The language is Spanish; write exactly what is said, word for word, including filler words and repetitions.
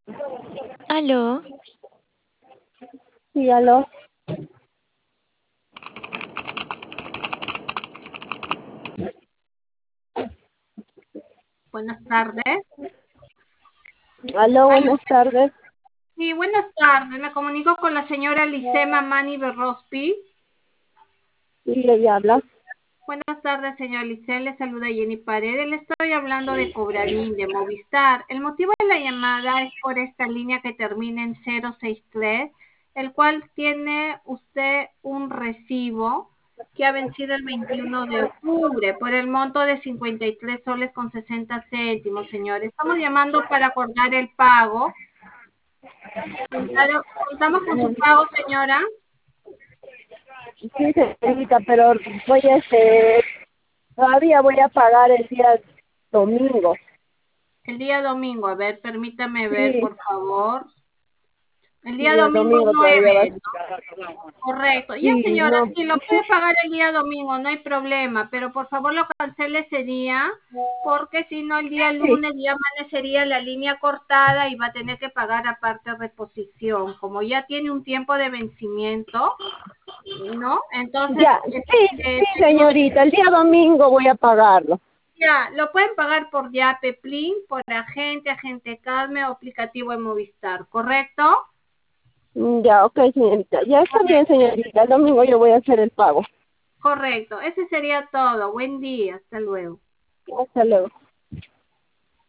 ¿Aló? Sí, aló. Buenas tardes. Aló, Aló. buenas tardes. Sí, buenas tardes. Me comunico con la señora Licema Mani Berrospi. Sí, ella habla. Buenas tardes, señora Licea. Le saluda Jenny Paredes. Le estoy hablando de Cobrarín, de Movistar. El motivo de la llamada es por esta línea que termina en cero seis tres, el cual tiene usted un recibo que ha vencido el veintiuno de octubre por el monto de cincuenta y tres soles con sesenta céntimos, señores. Estamos llamando para acordar el pago. Claro, contamos con su pago, señora. Sí, señorita, pero voy a este, todavía voy a pagar el día domingo. El día domingo, a ver, permítame ver, Sí, por favor. El día sí, el domingo domingo todavía va a nueve, ser. ¿no? Correcto. Ya, Sí, señora, no. sí, lo puede pagar el día domingo, no hay problema, pero por favor lo cancele ese día, porque si no, el día Sí, lunes ya amanecería la línea cortada y va a tener que pagar aparte reposición. Como ya tiene un tiempo de vencimiento, ¿no? Entonces, ya, sí, este, sí, tenemos. señorita, el día domingo voy a pagarlo. Ya, lo pueden pagar por Yape, Plin, por agente, agente Carme o aplicativo de Movistar, ¿correcto? Mm, Ya, ok, señorita. Ya está bien, Correcto. señorita. El domingo yo voy a hacer el pago. Correcto. Ese sería todo. Buen día. Hasta luego. Hasta luego.